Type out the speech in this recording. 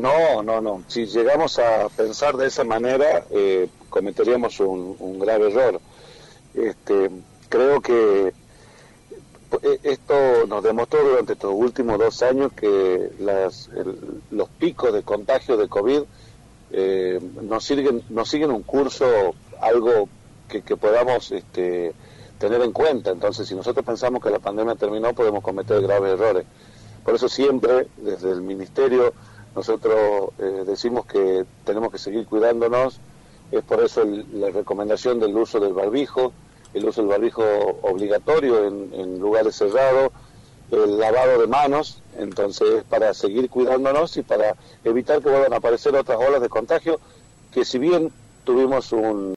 No. Si llegamos a pensar de esa manera, cometeríamos un grave error. Creo que esto nos demostró durante estos últimos 2 años que los picos de contagio de COVID nos siguen un curso, algo que podamos tener en cuenta. Entonces, si nosotros pensamos que la pandemia terminó, podemos cometer graves errores. Por eso siempre, desde el Ministerio, nosotros decimos que tenemos que seguir cuidándonos. Es por eso la recomendación del uso del barbijo, el uso del barbijo obligatorio en lugares cerrados, el lavado de manos. Entonces, para seguir cuidándonos y para evitar que vuelvan a aparecer otras olas de contagio, que si bien tuvimos